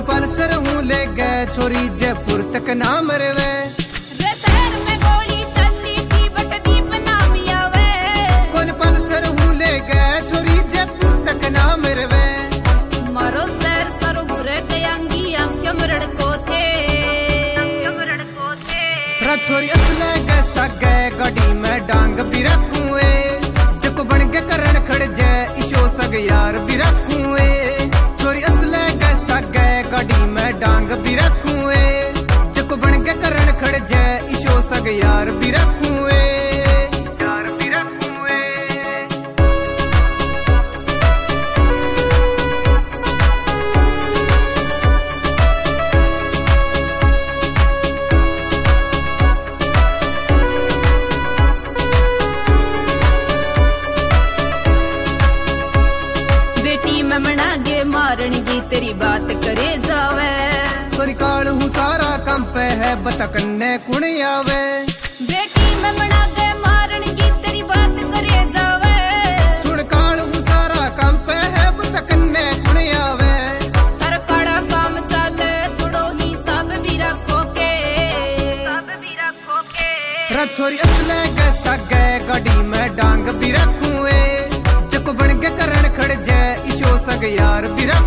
कौन पल्सर हूँ ले गए छोरी जयपुर तक ना मरवे। शहर में गोली चलती थी बट दीप नाम आवे। कौन पल्सर हूँ ले गए छोरी जयपुर तक ना मरवे। मारो सैर सर बुरे कयांगी हम क्यों मरड़ को थे। छोरी असले गैसा गए गाड़ी में डांग भी रखूए। जको बन के करण खड़ जाए इशो सग यार भी रखूए। छोरी असले गैसा गए गाड़ी में डांग भी रखूए। जको बन के करण खड़ जाए इशो सग यार भी रखूए। मारण की तेरी बात करे जावे। छोरी काल हूँ सारा काम पे है बता कन्ने कुण आवे। बेटी में मना के मारण की तेरी बात करे जावे। सुन काल हूँ सारा काम पे है बता कन्ने कुण आवे। हर काला काम चले थोड़ो हिसाब भी रखो के। छोरी असले कैसा गए गाड़ी में डांग भी रखूए। जको बन के करण खड़ जाए इशो सग यार भी